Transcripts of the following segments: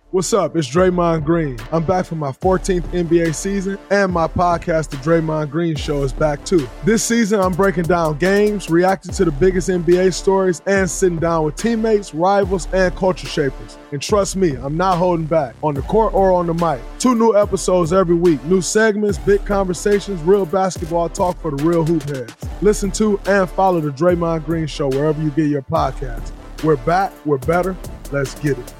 What's up? It's Draymond Green. I'm back for my 14th NBA season, and my podcast, The Draymond Green Show, is back too. This season, I'm breaking down games, reacting to the biggest NBA stories, and sitting down with teammates, rivals, and culture shapers. And trust me, I'm not holding back, on the court or on the mic. 2 new episodes every week, new segments, big conversations, real basketball talk for the real hoop heads. Listen to and follow The Draymond Green Show wherever you get your podcasts. We're back, we're better, let's get it.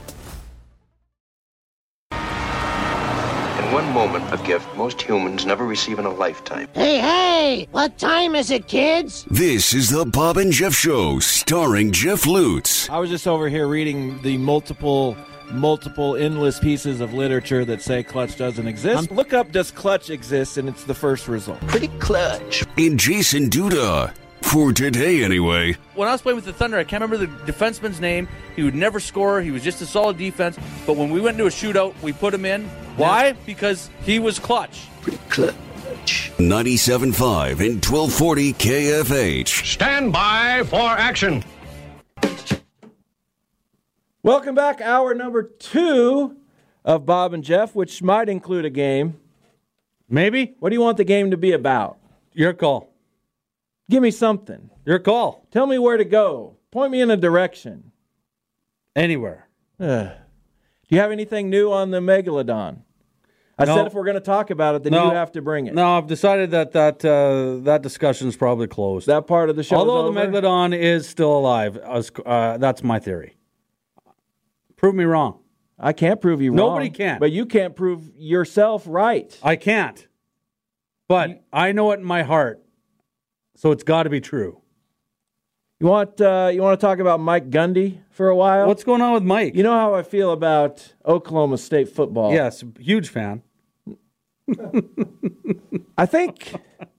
One moment, a gift most humans never receive in a lifetime. Hey, what time is it, kids? This is the Bob and Jeff Show, starring Jeff Lutz. I was just over here reading the multiple endless pieces of literature that say clutch doesn't exist. Look up does clutch exist, and it's the first result. Pretty clutch. And Jason Duda. For today, anyway. When I was playing with the Thunder, I can't remember the defenseman's name. He would never score. He was just a solid defense. But when we went into a shootout, we put him in. Why? Because he was clutch. Pretty clutch. 97.5 and 1240 KFH. Stand by for action. Welcome back. Hour number 2 of Bob and Jeff, which might include a game. Maybe. What do you want the game to be about? Your call. Give me something. Your call. Tell me where to go. Point me in a direction. Anywhere. Do you have anything new on the Megalodon? I said if we're going to talk about it, then you have to bring it. No, I've decided that discussion is probably closed. That part of the show Although the Megalodon is still alive. That's my theory. Prove me wrong. I can't prove you wrong. Nobody can. But you can't prove yourself right. I can't. But I know it in my heart. So it's got to be true. You want to talk about Mike Gundy for a while? What's going on with Mike? You know how I feel about Oklahoma State football. Yes, huge fan. I think.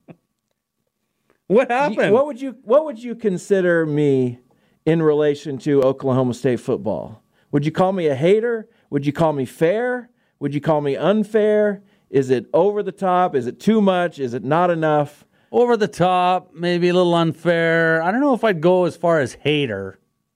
What happened? What would you consider me in relation to Oklahoma State football? Would you call me a hater? Would you call me fair? Would you call me unfair? Is it over the top? Is it too much? Is it not enough? Over the top, maybe a little unfair. I don't know if I'd go as far as hater.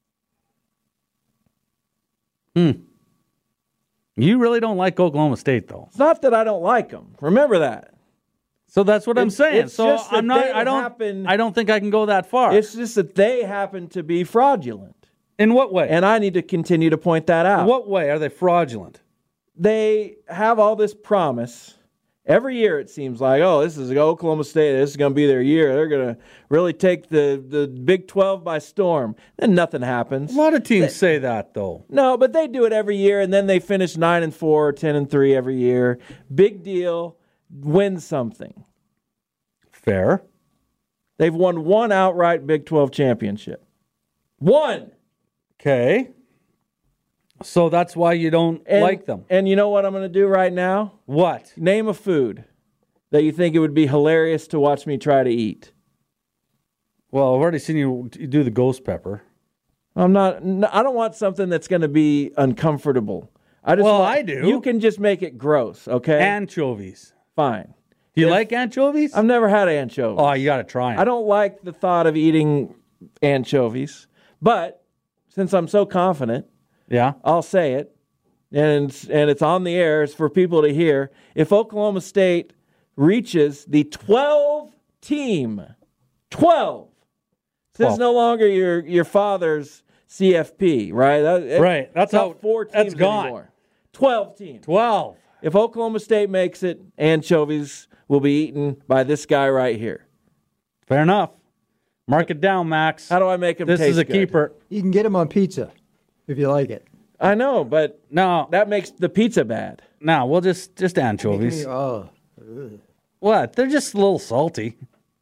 You really don't like Oklahoma State, though. It's not that I don't like them. Remember that. So that's what I'm saying. So I'm not. I don't think I can go that far. It's just that they happen to be fraudulent. In what way? And I need to continue to point that out. In what way are they fraudulent? They have all this promise. Every year it seems like, this is Oklahoma State. This is going to be their year. They're going to really take the Big 12 by storm. Then nothing happens. A lot of teams say that, though. No, but they do it every year, and then they finish 9-4, 10-3 every year. Big deal. Win something. Fair. They've won one outright Big 12 championship. One. Okay. So that's why you don't like them. And you know what I'm going to do right now? What? Name a food that you think it would be hilarious to watch me try to eat. Well, I've already seen you do the ghost pepper. I don't want something that's going to be uncomfortable. I do. You can just make it gross, okay? Anchovies. Fine. Do you like anchovies? I've never had anchovies. Oh, you got to try them. I don't like the thought of eating anchovies, but since I'm so confident, I'll say it, and it's on the air. It's for people to hear. If Oklahoma State reaches the 12-team, 12, this is no longer your father's CFP, right? Right. That's not how 4 teams that's gone. anymore. 12 teams. 12. If Oklahoma State makes it, anchovies will be eaten by this guy right here. Fair enough. Mark it down, Max. How do I make them taste good? This is a keeper. You can get them on pizza if you like it. I know, but no, that makes the pizza bad. No, we'll just anchovies. What? They're just a little salty.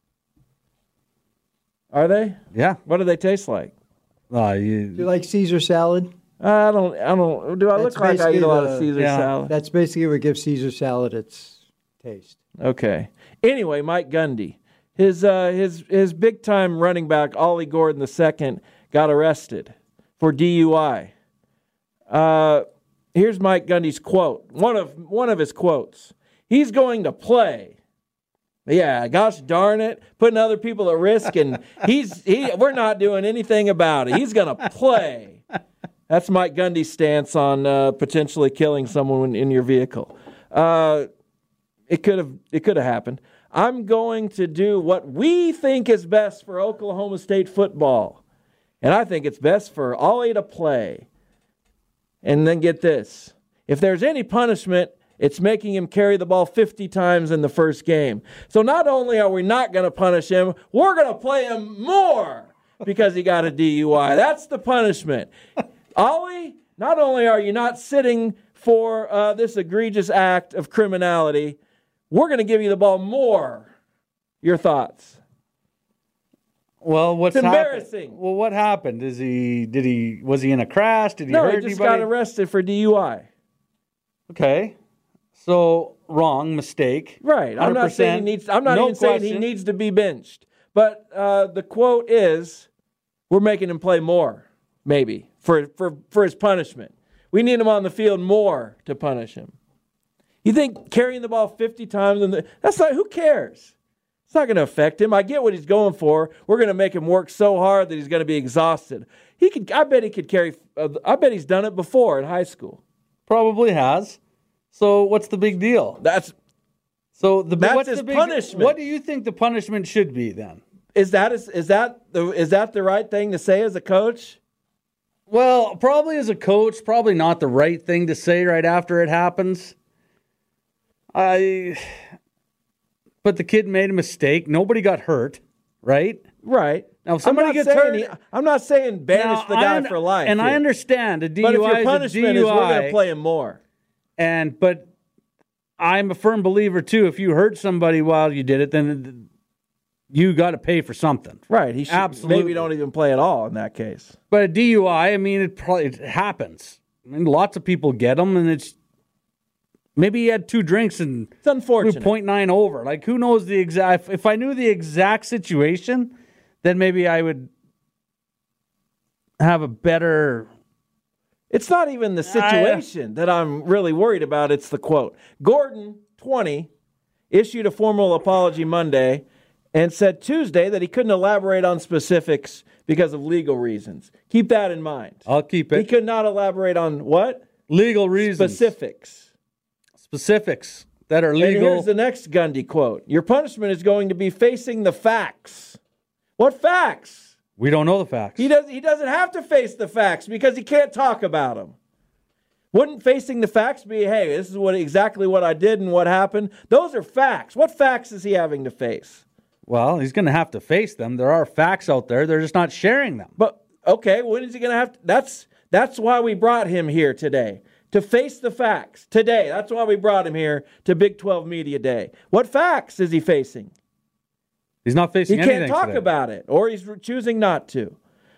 Are they? Yeah. What do they taste like? Do you like Caesar salad? I don't. Do I look like I eat a lot of Caesar salad? That's basically what gives Caesar salad its taste. Okay. Anyway, Mike Gundy, his big time running back Ollie Gordon II got arrested for DUI. Here's Mike Gundy's quote. One of his quotes. He's going to play. Yeah, gosh darn it, putting other people at risk, and we're not doing anything about it. He's going to play. That's Mike Gundy's stance on potentially killing someone in your vehicle. It could have happened. I'm going to do what we think is best for Oklahoma State football. And I think it's best for Ollie to play. And then get this. If there's any punishment, it's making him carry the ball 50 times in the first game. So not only are we not going to punish him, we're going to play him more because he got a DUI. That's the punishment. Ollie, not only are you not sitting for this egregious act of criminality, we're going to give you the ball more. Your thoughts? Well, what's it's embarrassing. Happened? Well, what happened? Was he in a crash? Did he hurt anybody? No, he just got arrested for DUI. Okay. So, wrong, mistake. Right. I'm not saying he needs saying he needs to be benched. But the quote is, we're making him play more, maybe, for his punishment. We need him on the field more to punish him. You think carrying the ball 50 times, that's not, who cares? It's not going to affect him. I get what he's going for. We're going to make him work so hard that he's going to be exhausted. I bet he could carry, I bet he's done it before in high school. Probably has. So what's the big deal? That's his punishment. What do you think the punishment should be then? Is that the right thing to say as a coach? Well, probably as a coach, probably not the right thing to say right after it happens. But the kid made a mistake. Nobody got hurt, right? Right. Now, if somebody gets hurt, I'm not saying banish the guy for life. And I understand a DUI but if your punishment is we're going to play him more. But I'm a firm believer too. If you hurt somebody while you did it, then you got to pay for something. Right. He should absolutely maybe don't even play at all in that case. But a DUI, I mean, it happens. I mean, lots of people get them, and it's maybe he had 2 drinks and it's unfortunate. 0.9 over. Like, who knows the exact? If I knew the exact situation, then maybe I would have a better. It's not even the situation that I'm really worried about. It's the quote. Gordon, 20, issued a formal apology Monday and said Tuesday that he couldn't elaborate on specifics because of legal reasons. Keep that in mind. I'll keep it. He could not elaborate on what? Legal reasons. Specifics that are legal. And here's the next Gundy quote. Your punishment is going to be facing the facts. What facts? We don't know the facts. He doesn't have to face the facts because he can't talk about them. Wouldn't facing the facts be, hey, this is exactly what I did and what happened? Those are facts. What facts is he having to face? Well, he's going to have to face them. There are facts out there. They're just not sharing them. But, okay, when is he going to have to? That's why we brought him here today, to face the facts. Today, that's why we brought him here to Big 12 Media Day. What facts is he facing? He's not facing anything. He can't talk today. about it, or he's choosing not to.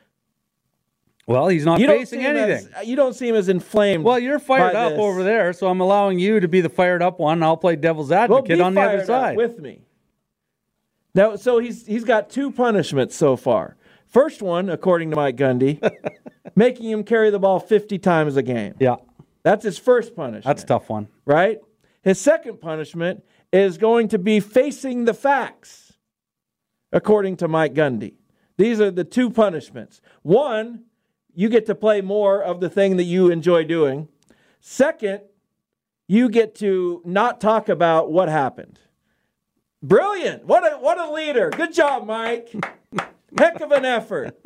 Well, he's not facing anything. You don't see him as inflamed. Well, you're fired up over there, so I'm allowing you to be the fired up one. I'll play devil's advocate on the other side with me. Now, so he's got 2 punishments so far. First one, according to Mike Gundy, making him carry the ball 50 times a game. Yeah. That's his first punishment. That's a tough one. Right? His second punishment is going to be facing the facts, according to Mike Gundy. These are the 2 punishments. One, you get to play more of the thing that you enjoy doing. Second, you get to not talk about what happened. Brilliant. What a leader. Good job, Mike. Heck of an effort.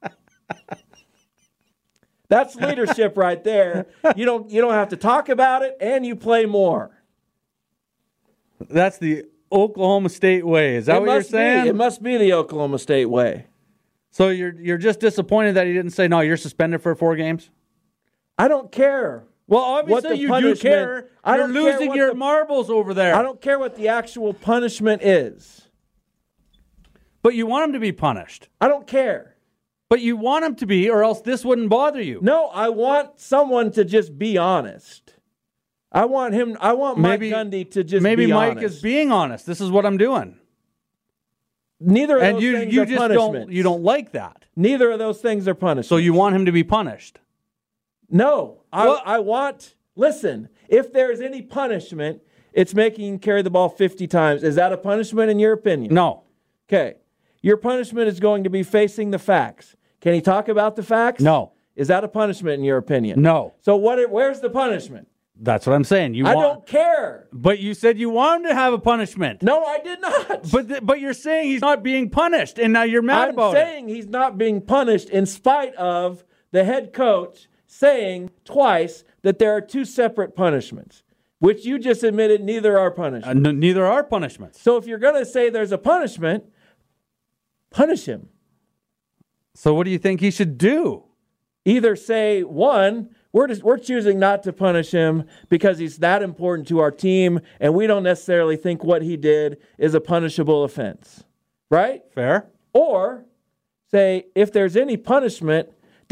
That's leadership right there. You don't have to talk about it, and you play more. That's the Oklahoma State way. Is that what you're saying? It must be the Oklahoma State way. So you're just disappointed that he didn't say, no, you're suspended for 4 games? I don't care. Well, obviously you do care. You're losing your marbles over there. I don't care what the actual punishment is. But you want him to be punished. I don't care. But you want him to be, or else this wouldn't bother you. No, I want someone to just be honest. I want Mike Gundy to just be honest. Maybe Mike is being honest. This is what I'm doing. Neither of those things are punishments. You don't like that. Neither of those things are punishments. So you want him to be punished? No. I want, listen, if there is any punishment, it's making him carry the ball 50 times. Is that a punishment in your opinion? No. Okay. Your punishment is going to be facing the facts. Can he talk about the facts? No. Is that a punishment in your opinion? No. So where's the punishment? That's what I'm saying. I don't care. But you said you wanted to have a punishment. No, I did not. But you're saying he's not being punished, and now you're mad about it. I'm saying he's not being punished in spite of the head coach saying twice that there are two separate punishments, which you just admitted neither are punishments. Neither are punishments. So if you're going to say there's a punishment, punish him. So what do you think he should do? Either say, one, we're choosing not to punish him because he's that important to our team, and we don't necessarily think what he did is a punishable offense. Right? Fair. Or say, if there's any punishment, ...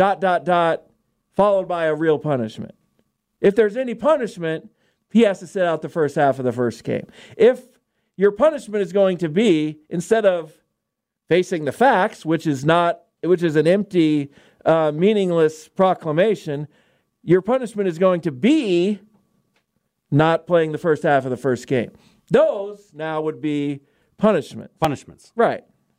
followed by a real punishment. If there's any punishment, he has to sit out the first half of the first game. If your punishment is going to be, instead of facing the facts, which is an empty, meaningless proclamation, your punishment is going to be not playing the first half of the first game. Those now would be punishments. Right.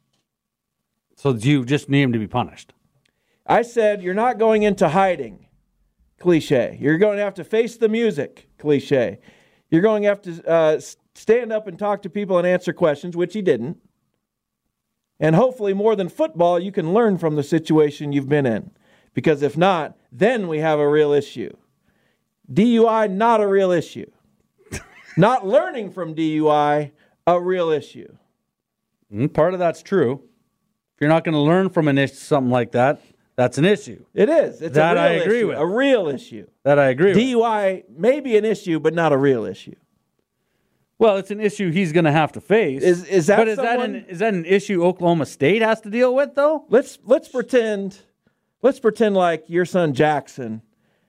So you just need him to be punished. I said you're not going into hiding. Cliche. You're going to have to face the music. Cliche. You're going to have to stand up and talk to people and answer questions, which he didn't. And hopefully more than football, you can learn from the situation you've been in. Because if not, then we have a real issue. DUI, not a real issue. Not learning from DUI, a real issue. Part of that's true. If you're not going to learn from something like that, that's an issue. It is. It's that a real I agree issue. with. A real issue. That I agree with. DUI may be an issue, but not a real issue. Well, it's an issue he's going to have to face. Is that an issue Oklahoma State has to deal with, though? Let's pretend like your son Jackson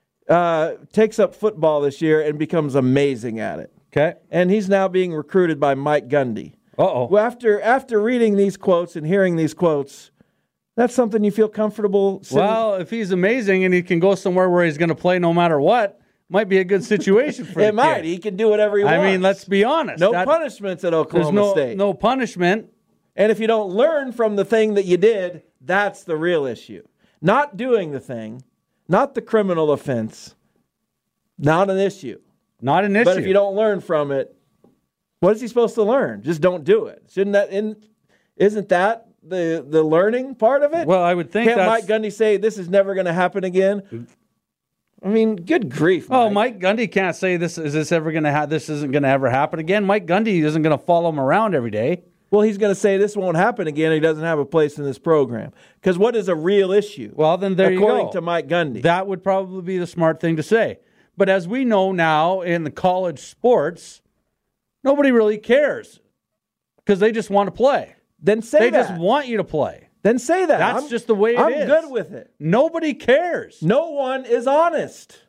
takes up football this year and becomes amazing at it. Okay. And he's now being recruited by Mike Gundy. Uh-oh. Well, after reading these quotes and hearing these quotes, that's something you feel comfortable sitting? Well, if he's amazing and he can go somewhere where he's going to play no matter what, might be a good situation for him. It might. He can do whatever he wants. I mean, let's be honest. No punishments at Oklahoma State. No punishment. And if you don't learn from the thing that you did, that's the real issue. Not doing the thing, not the criminal offense, not an issue. Not an issue. But if you don't learn from it, what is he supposed to learn? Just don't do it. Isn't that the learning part of it? Well, I would think Can't Mike Gundy say this is never going to happen again? I mean, good grief, Mike. Oh, Mike Gundy can't say this isn't going to ever happen again. Mike Gundy isn't going to follow him around every day. Well, he's going to say this won't happen again. He doesn't have a place in this program. Because what is a real issue? Well, then there you go. According to Mike Gundy. That would probably be the smart thing to say. But as we know now in the college sports, nobody really cares because they just want to play. Then say they that. Just want you to play. Then say that. That's just the way it is. I'm good with it. Nobody cares. No one is honest.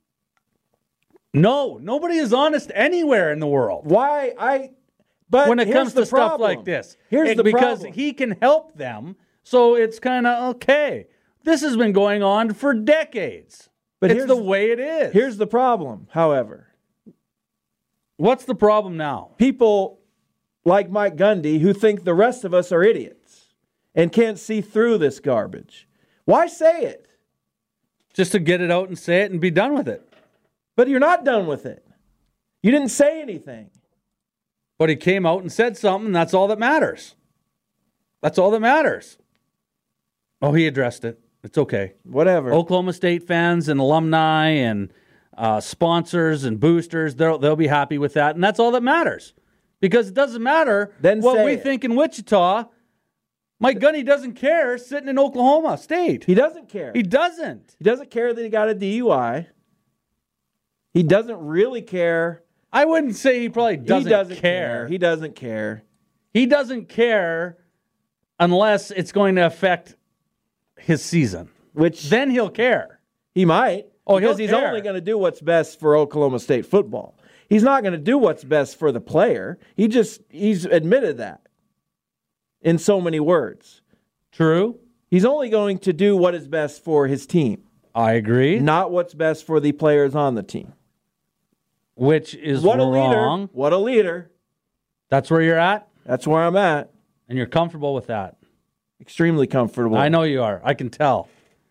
No, nobody is honest anywhere in the world. But when it comes to stuff problem. like this, here's the because problem. he can help them, so it's kind of okay. This has been going on for decades. But it's the way it is. Here's the problem, however. What's the problem now? People like Mike Gundy who think the rest of us are idiots and can't see through this garbage. Why say it? Just to get it out and say it and be done with it. But you're not done with it. You didn't say anything. But he came out and said something, and that's all that matters. That's all that matters. Oh, he addressed it. It's okay. Whatever. Oklahoma State fans and alumni and sponsors and boosters, they'll be happy with that, and that's all that matters. Because it doesn't matter what we think in Wichita. Mike Gundy doesn't care sitting in Oklahoma State. He doesn't care. He doesn't. He doesn't care that he got a DUI. He doesn't really care. I wouldn't say he probably doesn't care. He doesn't care. He doesn't care unless it's going to affect his season. Which then he'll care. He might. Oh, because he's only going to do what's best for Oklahoma State football. He's not going to do what's best for the player. He's admitted that in so many words. True. He's only going to do what is best for his team. I agree. Not what's best for the players on the team. Which is wrong. Leader. What a leader. That's where you're at? That's where I'm at. And you're comfortable with that? Extremely comfortable. I know you are. I can tell.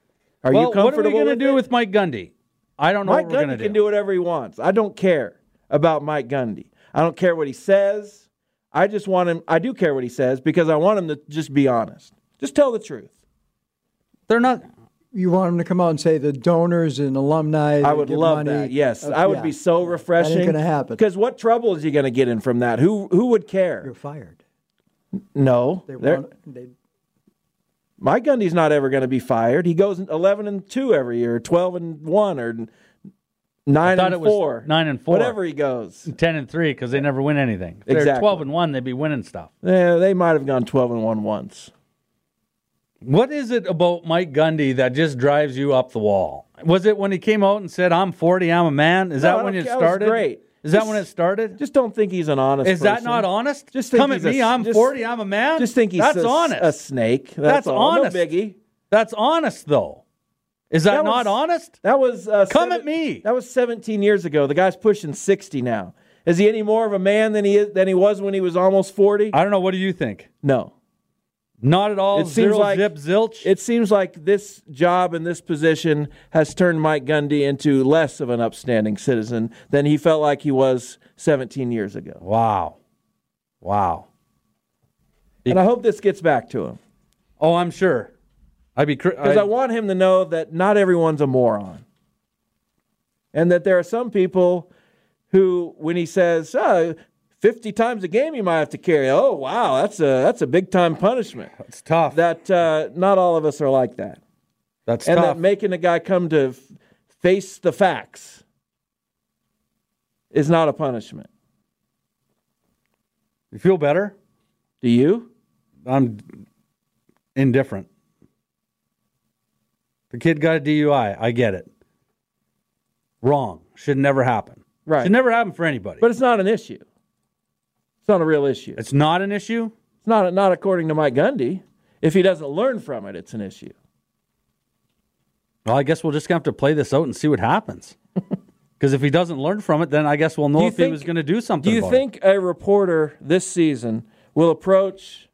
Are you comfortable what are we going to do it? with Mike Gundy? I don't know Mike what we're going to Gundy do. can do whatever he wants. I don't care about Mike Gundy. I don't care what he says. I just want him. I do care what he says because I want him to just be honest. Just tell the truth. They're not. You want him to come out and say the donors and alumni. I would love money. that. Yes, I would be so refreshing. That ain't going to happen. Because what trouble is he going to get in from that? Who would care? You're fired. No. They Mike Gundy's not ever going to be fired. He goes 11-2 every year, 12-1, or 9-4, 9-4, whatever he goes. 10-3 because they never win anything. If Exactly. they're 12-1, they'd be winning stuff. Yeah, they might have gone 12-1 once. What is it about Mike Gundy that just drives you up the wall? Was it when he came out and said, "I'm 40, I'm a man"? Is that when it started? That was great. Is that when it started? Just don't think he's an honest Is that person. not honest? Just think come at me. I'm 40. I'm a man. Just think he's That's honest. a snake. That's all. honest. No biggie. That's honest, though. Is that not honest? That was come at me. That was 17 years ago. The guy's pushing 60 now. Is he any more of a man than he was when he was almost 40? I don't know. What do you think? No. Not at all. It seems like zip zilch. It seems like this job and this position has turned Mike Gundy into less of an upstanding citizen than he felt like he was 17 years ago. Wow. And I hope this gets back to him. Oh, I'm sure. Because I want him to know that not everyone's a moron. And that there are some people who, when he says, 50 times a game you might have to carry. Oh, wow, that's a big-time punishment. It's tough. That not all of us are like that. That's and tough. that making a guy come to face the facts is not a punishment. You feel better? Do you? I'm indifferent. The kid got a DUI. I get it. Wrong. Should never happen. Right. Should never happen for anybody. But it's not an issue. It's not a real issue. It's not an issue? It's not according to Mike Gundy. If he doesn't learn from it, it's an issue. Well, I guess we'll just have to play this out and see what happens. Because if he doesn't learn from it, then I guess we'll know if he was going to do something Do you about think a reporter this season will approach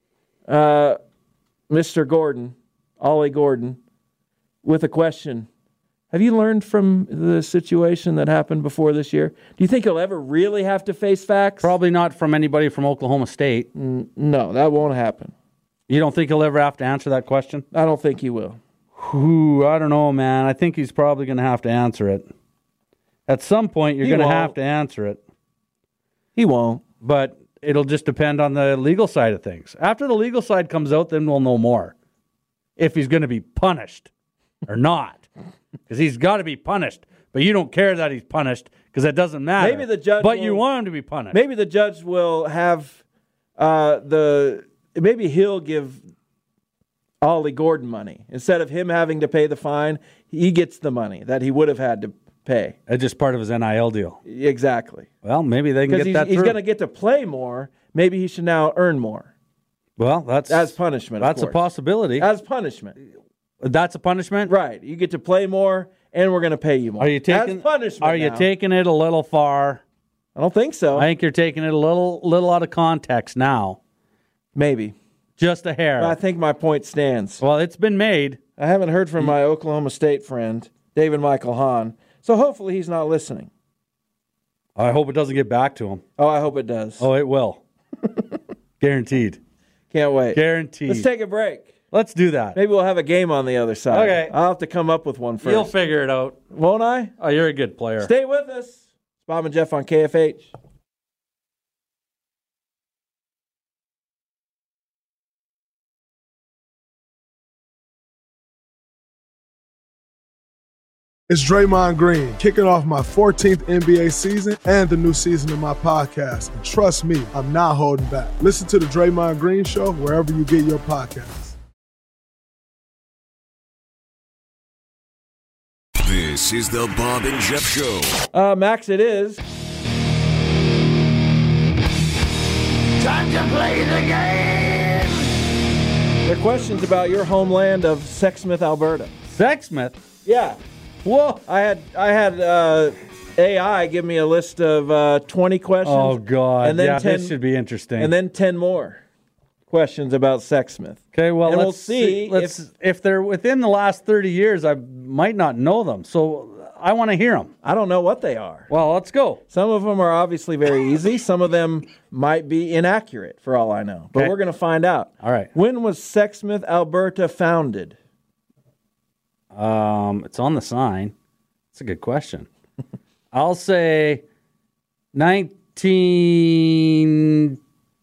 Mr. Gordon, Ollie Gordon, with a question? Have you learned from the situation that happened before this year? Do you think he'll ever really have to face facts? Probably not from anybody from Oklahoma State. No, that won't happen. You don't think he'll ever have to answer that question? I don't think he will. I don't know, man. I think he's probably going to have to answer it. At some point, you're going to have to answer it. He won't. But it'll just depend on the legal side of things. After the legal side comes out, then we'll know more. If he's going to be punished or not. Because he's got to be punished. But you don't care that he's punished because it doesn't matter. Maybe the judge But you want him to be punished. Maybe the judge will have maybe he'll give Ollie Gordon money. Instead of him having to pay the fine, he gets the money that he would have had to pay. It's just part of his NIL deal. Exactly. Well, maybe they can get that through. He's going to get to play more. Maybe he should now earn more. Well, that's as punishment. That's a possibility. As punishment. That's a punishment? Right. You get to play more, and we're going to pay you more. Are you taking as punishment? Are you taking it a little far? I don't think so. I think you're taking it a little out of context now. Maybe. Just a hair. But I think my point stands. Well, it's been made. I haven't heard from my Oklahoma State friend, David Michael Hahn, so hopefully he's not listening. I hope it doesn't get back to him. Oh, I hope it does. Oh, it will. Guaranteed. Can't wait. Guaranteed. Let's take a break. Let's do that. Maybe we'll have a game on the other side. Okay. I'll have to come up with one first. You'll figure it out. Won't I? Oh, you're a good player. Stay with us. It's Bob and Jeff on KFH. It's Draymond Green, kicking off my 14th NBA season and the new season of my podcast. And trust me, I'm not holding back. Listen to the Draymond Green Show wherever you get your podcasts. This is the Bob and Jeff Show. Max, it is. Time to play the game! There are questions about your homeland of Sexsmith, Alberta. Sexsmith? Yeah. Whoa! I had AI give me a list of 20 questions. Oh God! And then yeah, 10, this should be interesting. And then 10 more questions about Sexsmith. Okay, well, and let's we'll see if they're within the last 30 years. I might not know them, so I want to hear them. I don't know what they are. Well, let's go. Some of them are obviously very easy. Some of them might be inaccurate, for all I know. But we're going to find out. All right. When was Sexsmith, Alberta founded? It's on the sign. That's a good question. I'll say 19...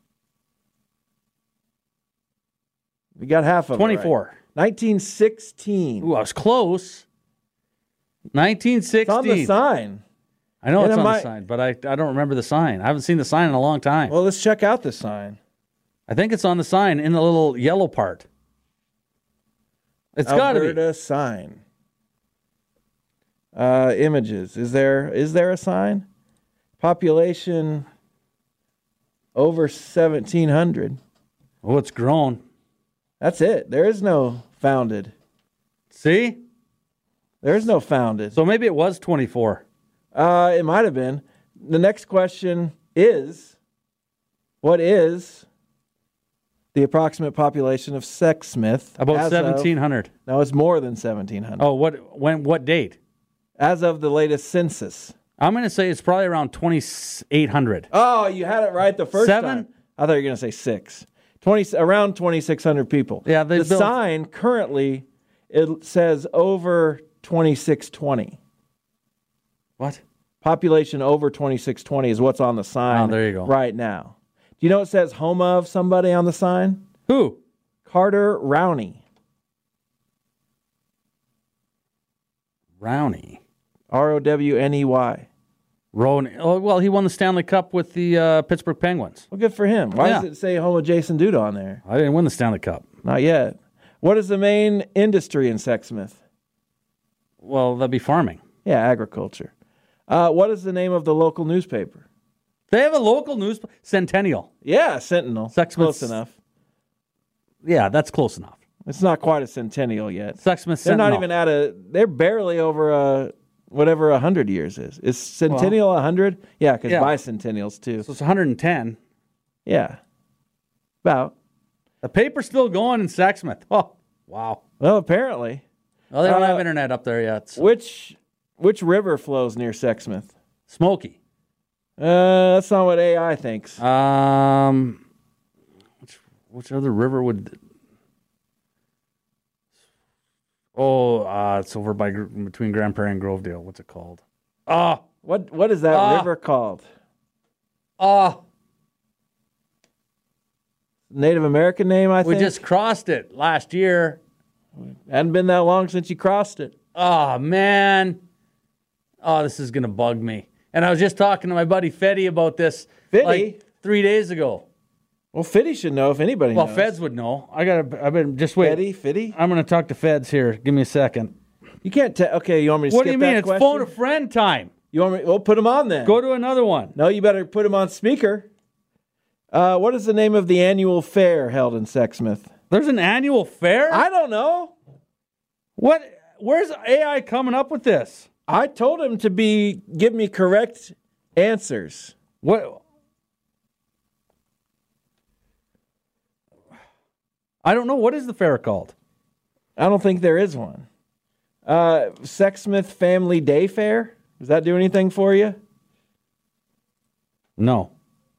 We got half of 24. It right. 1916. Ooh, I was close. 1916. It's on the sign. I know it's on the sign, but I don't remember the sign. I haven't seen the sign in a long time. Well, let's check out the sign. I think it's on the sign in the little yellow part. It's got to be. Alberta sign. Images. Is there a sign? Population over 1,700. Oh, it's grown. That's it. There is no founded. See? There's no founded. So maybe it was 24. It might have been. The next question is, what is the approximate population of Sexsmith? About 1,700. No, it's more than 1,700. Oh, what date? As of the latest census. I'm going to say it's probably around 2,800. Oh, you had it right the first time. I thought you were going to say 6. Around 2,600 people. Yeah, the sign currently, it says over 2,620. What? Population over 2,620 is what's on the sign. Oh, there you go. Right now. Do you know it says home of somebody on the sign? Who? Carter Rowney. Rowney. Rowney. Rowney. Oh, well, he won the Stanley Cup with the Pittsburgh Penguins. Well, good for him. Why does it say home of Jason Duda on there? I didn't win the Stanley Cup. Not yet. What is the main industry in Sexsmith? Well, that'd be farming. Yeah, agriculture. What is the name of the local newspaper? They have a local newspaper? Centennial. Yeah, Sentinel. Sexsmith's Close enough. Yeah, that's close enough. It's not quite a centennial yet. Sexsmith They're Sentinel. not even they're barely over whatever 100 years is. Is centennial 100? Yeah, because bicentennials too. So it's 110. Yeah. About. The paper's still going in Sexsmith. Oh, wow. Well, apparently. Well, they don't have internet up there yet. So. Which river flows near Sexsmith? Smoky. That's not what AI thinks. Which other river would... Oh, it's over between Grand Prairie and Grovedale. What's it called? What is that river called? Native American name, I think. We just crossed it last year. Hadn't been that long since you crossed it. Oh, man. Oh, this is going to bug me. And I was just talking to my buddy Fetty about this like 3 days ago. Well, Fetty should know if anybody knows. Well, Feds would know. I've been just wait. Fetty? I'm going to talk to Feds here. Give me a second. You can't okay, you want me to what skip do you mean? that It's question? phone a friend time. You want me? Well, put him on then. Go to another one. No, you better put him on speaker. What is the name of the annual fair held in Sexsmith? There's an annual fair? I don't know. What? Where's AI coming up with this? I told him to give me correct answers. What? I don't know. What is the fair called? I don't think there is one. Sexsmith Family Day Fair? Does that do anything for you? No.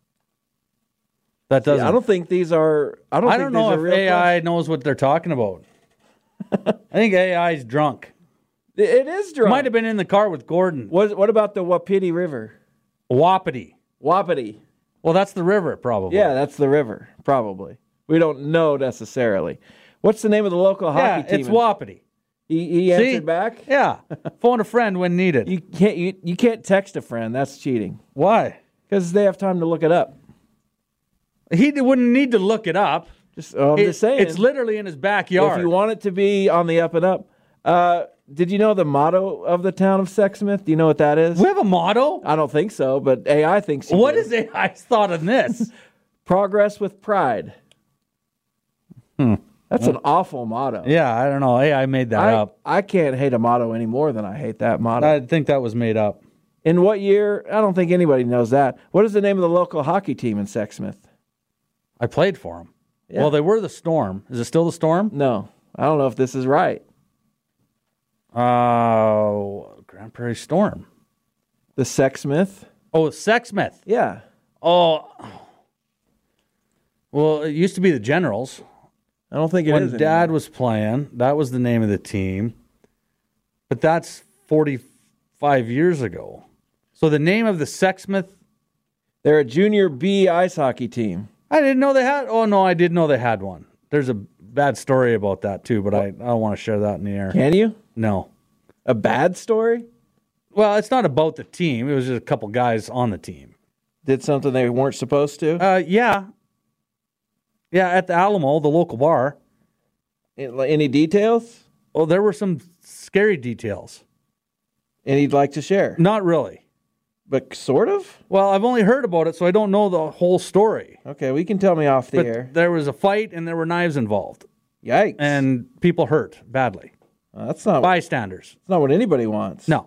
That doesn't. I don't think these are. I don't know if real AI knows what they're talking about. I think AI is drunk. It is drunk. Might have been in the car with Gordon. What about the Wapiti River? Wapiti. Well, that's the river, probably. Yeah, that's the river, probably. We don't know necessarily. What's the name of the local hockey team? It's Wapiti. He answered back? Yeah. Phone a friend when needed. You can't text a friend. That's cheating. Why? Because they have time to look it up. He wouldn't need to look it up. I'm just saying. It's literally in his backyard. If you want it to be on the up and up. Did you know the motto of the town of Sexsmith? Do you know what that is? We have a motto? I don't think so, but AI thinks you What do. is AI's thought on this? Progress with pride. That's an awful motto. Yeah, I don't know. AI made that up. I can't hate a motto any more than I hate that motto. I think that was made up. In what year? I don't think anybody knows that. What is the name of the local hockey team in Sexsmith? I played for him. Yeah. Well, they were the Storm. Is it still the Storm? No. I don't know if this is right. Grand Prairie Storm. The Sexsmith. Oh, Sexsmith. Yeah. Oh. Well, it used to be the Generals. I don't think it is when Dad anymore. was playing, that was the name of the team. But that's 45 years ago. So the name of the Sexsmith... They're a junior B ice hockey team. I didn't know they had... Oh, no, I did know they had one. There's a bad story about that, too, but I don't want to share that in the air. Can you? No. A bad story? Well, it's not about the team. It was just a couple guys on the team. Did something they weren't supposed to? Yeah. Yeah, at the Alamo, the local bar. Any details? Oh, there were some scary details. And he'd like to share? Not really. But sort of? Well, I've only heard about it, so I don't know the whole story. Okay, well, you can tell me off the air. There was a fight, and there were knives involved. Yikes. And people hurt badly. That's not... Bystanders. That's not what anybody wants. No.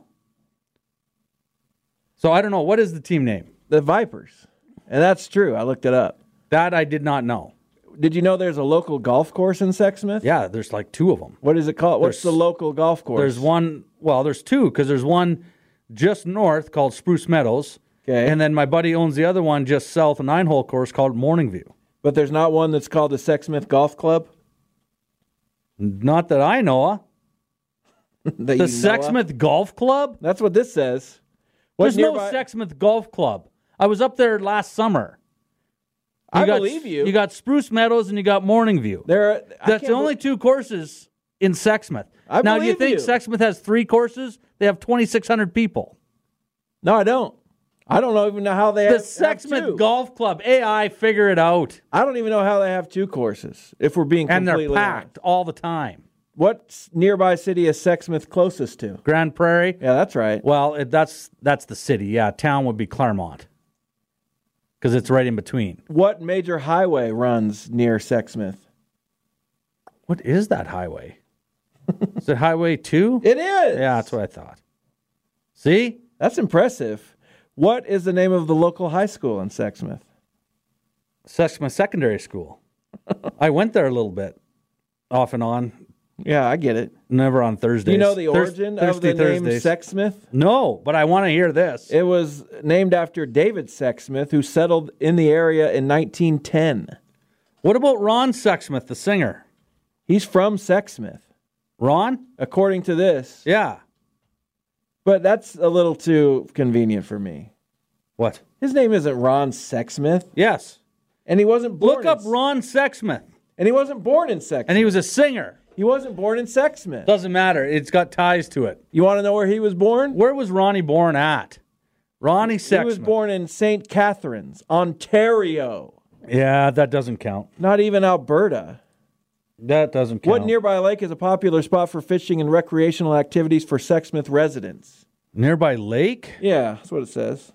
So I don't know. What is the team name? The Vipers. And that's true. I looked it up. That I did not know. Did you know there's a local golf course in Sexsmith? Yeah, there's like two of them. What is it called? What's the local golf course? There's one, well, there's two, because there's one just north called Spruce Meadows. Okay. And then my buddy owns the other one just south, a 9-hole course called Morning View. But there's not one that's called the Sexsmith Golf Club? Not that I know of. The Sexsmith Golf Club? That's what this says. There's no Sexsmith Golf Club. I was up there last summer. I believe you. You got Spruce Meadows and you got Morning View. That's the only two courses in Sexsmith. Now, do you think Sexsmith has 3 courses? They have 2,600 people. No, I don't. I don't even know how they have two. Sexsmith Golf Club. AI, figure it out. I don't even know how they have 2 courses, if we're being completely honest. And they're packed all the time. What nearby city is Sexsmith closest to? Grand Prairie. Yeah, that's right. Well, that's the city. Yeah, town would be Claremont. Because it's right in between. What major highway runs near Sexsmith? What is that highway? Is it Highway 2? It is. Yeah, that's what I thought. See? That's impressive. What is the name of the local high school in Sexsmith? Sexsmith Secondary School. I went there a little bit, off and on. Yeah, I get it. Never on Thursdays. Do you know the origin of the name Sexsmith? No, but I want to hear this. It was named after David Sexsmith, who settled in the area in 1910. What about Ron Sexsmith, the singer? He's from Sexsmith. Ron? According to this. Yeah. But that's a little too convenient for me. What? His name isn't Ron Sexsmith. Yes. And he wasn't born Look up Ron Sexsmith. And he wasn't born in Sexsmith. And he was a singer. He wasn't born in Sexsmith. Doesn't matter. It's got ties to it. You want to know where he was born? Where was Ronnie born at? Ronnie Sexsmith. He was born in St. Catharines, Ontario. Yeah, that doesn't count. Not even Alberta. That doesn't count. What nearby lake is a popular spot for fishing and recreational activities for Sexsmith residents? Nearby lake? Yeah, that's what it says.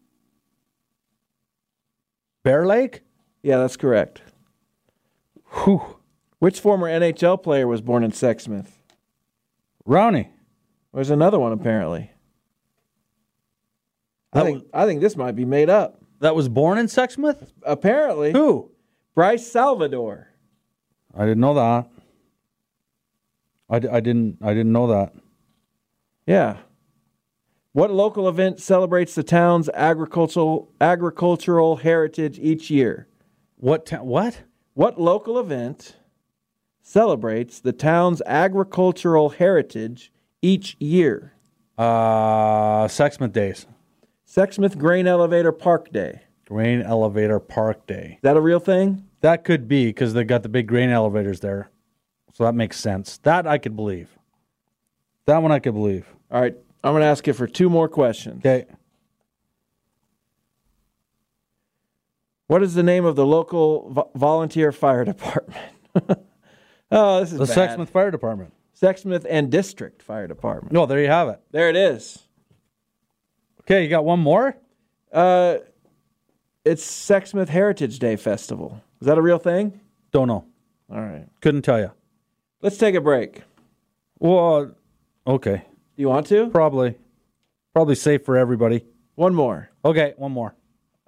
Bear Lake? Yeah, that's correct. Whew. Which former NHL player was born in Sexsmith? Ronnie. There's another one, apparently. I think this might be made up. That was born in Sexsmith? Apparently. Who? Bryce Salvador. I didn't know that. I didn't know that. Yeah. What local event celebrates the town's agricultural heritage each year? What? What local event celebrates the town's agricultural heritage each year? Sexsmith Days. Sexsmith Grain Elevator Park Day. Grain Elevator Park Day. Is that a real thing? That could be, because they got the big grain elevators there. So that makes sense. That I could believe. That one I could believe. All right. I'm going to ask you for 2 more questions. Okay. What is the name of the local volunteer fire department? Oh, this is the bad. Sexsmith Fire Department. Sexsmith and District Fire Department. No, there you have it. There it is. Okay, you got one more? It's Sexsmith Heritage Day Festival. Is that a real thing? Don't know. All right. Couldn't tell you. Let's take a break. Well, okay. Do you want to? Probably safe for everybody. One more. Okay, one more.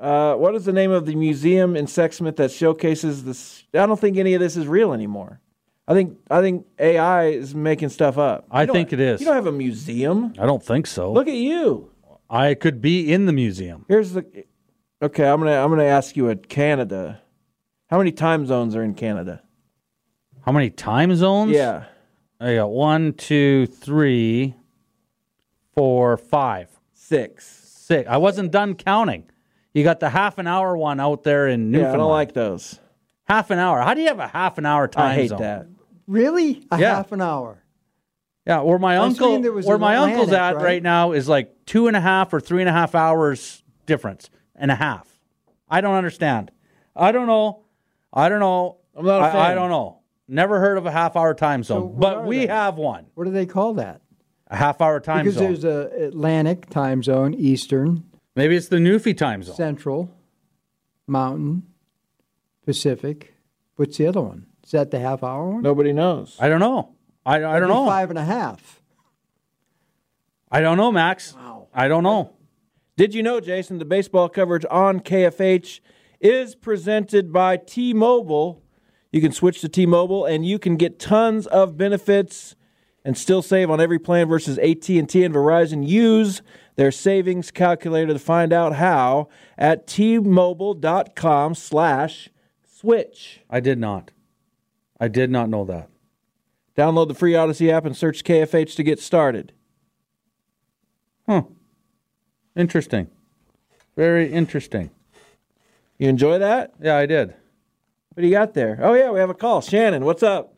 What is the name of the museum in Sexsmith that showcases this? I don't think any of this is real anymore. I think AI is making stuff up. I think it is. You don't have a museum. I don't think so. Look at you. I could be in the museum. Okay, I'm gonna ask you at Canada. How many time zones are in Canada? How many time zones? Yeah. I got 1, 2, 3, 4, 5. 6. I wasn't done counting. You got the half an hour one out there in Newfoundland. Yeah, I don't like those. Half an hour. How do you have a half an hour time zone? I hate that. Really? Half an hour? Yeah, where my uncle's at right now is like 2.5 or 3.5 hours difference and a half. I don't understand. I don't know. I'm not a fan. I don't know. Never heard of a half-hour time zone, So what but are we they? have one. What do they call that? A half-hour time Because zone. there's a Atlantic time zone, Eastern, Maybe it's the Newfie time zone. Central, Mountain, Pacific. What's the other one? Is that the half-hour one? Nobody knows. I don't know. I don't know. 5.5. I don't know, Max. Wow. I don't know. Did you know, Jason, the baseball coverage on KFH is presented by T-Mobile. You can switch to T-Mobile, and you can get tons of benefits and still save on every plan versus AT&T and Verizon. Use their savings calculator to find out how at T-Mobile.com/switch. I did not know that. Download the free Odyssey app and search KFH to get started. Interesting. Very interesting. You enjoy that? Yeah, I did. What do you got there? Oh, yeah, we have a call. Shannon, what's up?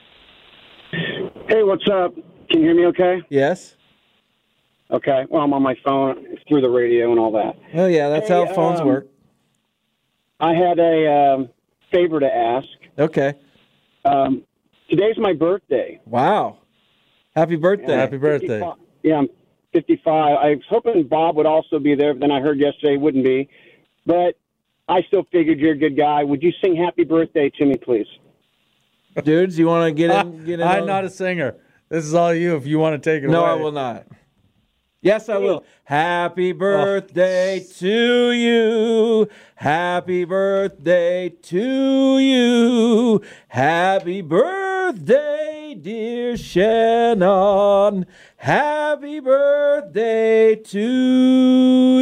Hey, what's up? Can you hear me okay? Yes. Okay. Well, I'm on my phone. It's through the radio and all that. Oh, yeah, that's how phones work. I had a favor to ask. Okay. Today's my birthday. Wow. Happy birthday. Happy birthday. 55. Yeah, I'm 55. I was hoping Bob would also be there, but then I heard yesterday he wouldn't be. But I still figured you're a good guy. Would you sing happy birthday to me, please? Dudes, you want to get in? I'm not a singer. This is all you if you want to take it away. No, I will not. Yes, I will. Happy birthday to you. Happy birthday to you. Happy birthday, dear Shannon. Happy birthday to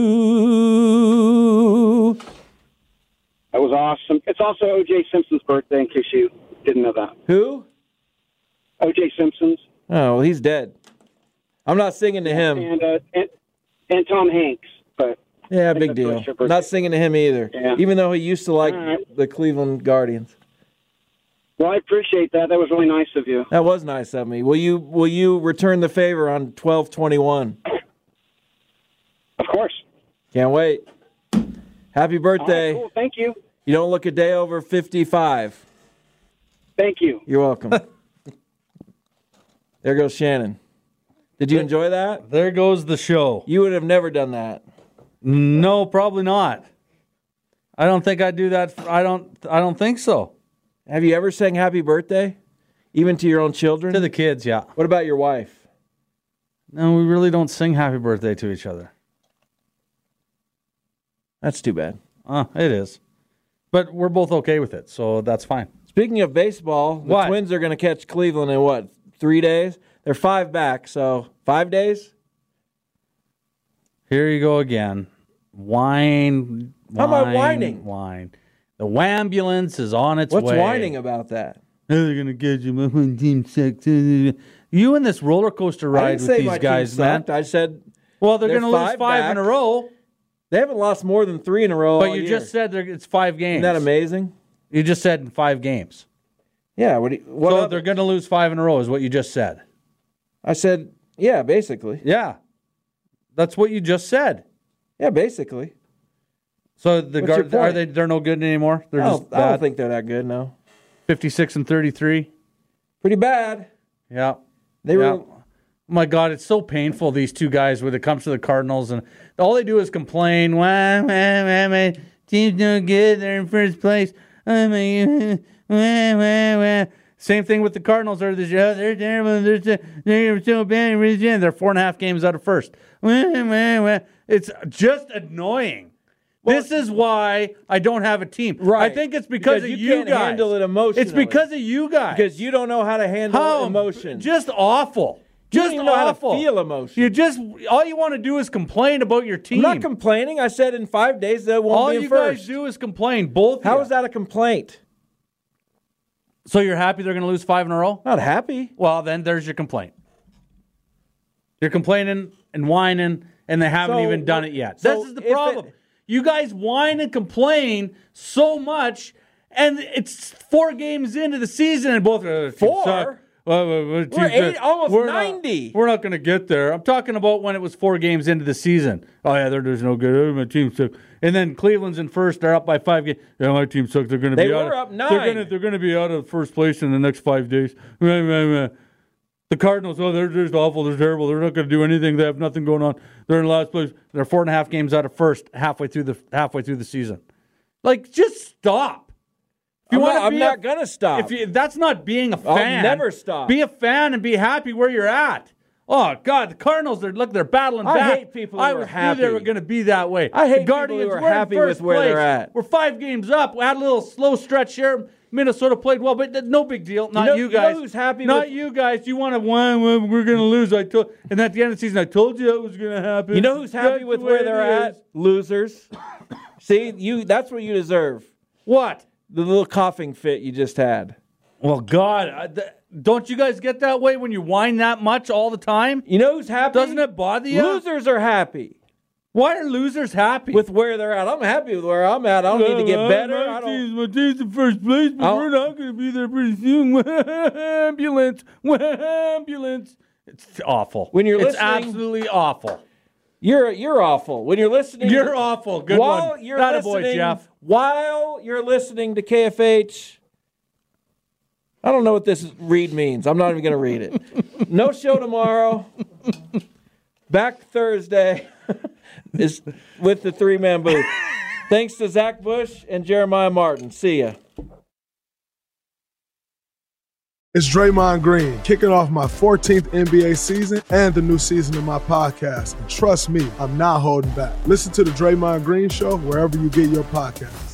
you. That was awesome. It's also O.J. Simpson's birthday, in case you didn't know that. Who? O.J. Simpson's. Oh, well, he's dead. I'm not singing to him. And Tom Hanks. But yeah, big deal. Not singing to him either. Yeah. Even though he used to like the Cleveland Guardians. Well, I appreciate that. That was really nice of you. That was nice of me. Will you return the favor on 12/21? Of course. Can't wait. Happy birthday. All right, cool. Thank you. You don't look a day over 55. Thank you. You're welcome. There goes Shannon. Did you enjoy that? There goes the show. You would have never done that. No, probably not. I don't think I'd do that. I don't think so. Have you ever sang happy birthday? Even to your own children? To the kids, yeah. What about your wife? No, we really don't sing happy birthday to each other. That's too bad. It is. But we're both okay with it, so that's fine. Speaking of baseball, the Twins are going to catch Cleveland in 3 days? They're 5 back, so 5 days? Here you go again. Whine. How am I whining? Whine. The Wambulance is on its way. What's whining about that? They're going to get you. My team sucks. You and this roller coaster ride with these guys, man. I said, well, they're going to lose 5 in a row. They haven't lost more than 3 in a row. But you just said it's 5 games. Isn't that amazing? You just said in 5 games. Yeah. So they're going to lose 5 in a row, is what you just said. I said, yeah, basically. Yeah. That's what you just said. Yeah, basically. So they're no good anymore? They're just bad? I don't think they're that good, no. 56-33. Pretty bad. Yeah. They were. Oh my God, it's so painful, these two guys, when it comes to the Cardinals, and all they do is complain. My team's no good. They're in first place. Same thing with the Cardinals. They're terrible. They're so bad. They're 4.5 games out of first. It's just annoying This is why I don't have a team. Right. I think it's because of you you can't guys. handle it emotionally. It's because of you guys. Because you don't know how to handle emotions. Just awful. You Just don't even know awful. how to feel emotion. All you want to do is complain about your team. I'm not complaining. I said in 5 days they won't be in first. All you guys do is complain. Both. How is that a complaint? So you're happy they're going to lose 5 in a row? Not happy. Well, then there's your complaint. You're complaining and whining, and they haven't even done it yet. This is the problem. You guys whine and complain so much, and it's 4 games into the season, and both are 4. We're almost 90. We're not going to get there. I'm talking about when it was 4 games into the season. Oh, yeah, there's no good. Oh, my team sucks. And then Cleveland's in first. They're up by 5 games. Yeah, my team sucks. They're going to be out. They were up 9. They're going to be out of first place in the next 5 days. The Cardinals, they're just awful. They're terrible. They're not going to do anything. They have nothing going on. They're in last place. They're 4.5 games out of first halfway through the season. Like, just stop. I'm not going to stop. That's not being a fan. I'll never stop. Be a fan and be happy where you're at. Oh, God, the Cardinals, they're battling back. I hate people who are happy. Knew they were going to be that way. I hate the Guardians people who are happy with where they're at. We're 5 games up. We had a little slow stretch here. Minnesota played well, but no big deal. Not you guys. You know who's happy Not you guys. You want to win. We're going to lose. And at the end of the season, I told you that was going to happen. You know who's happy with where they're at? Losers. See, that's what you deserve. What? The little coughing fit you just had. Well, God, don't you guys get that way when you whine that much all the time? You know who's happy? Doesn't it bother you? Losers are happy. Why are losers happy? With where they're at. I'm happy with where I'm at. I don't need to get better. My team's in first place, but we're not going to be there pretty soon. Ambulance. It's awful. When you're it's listening, absolutely awful. You're awful. When you're listening, you're awful. Good while one. You're Attaboy, Jeff. While you're listening to KFH, I don't know what this read means. I'm not even going to read it. No show tomorrow. Back Thursday is with the 3-man booth. Thanks to Zach Bush and Jeremiah Martin. See ya. It's Draymond Green, kicking off my 14th NBA season and the new season of my podcast. And trust me, I'm not holding back. Listen to the Draymond Green Show wherever you get your podcasts.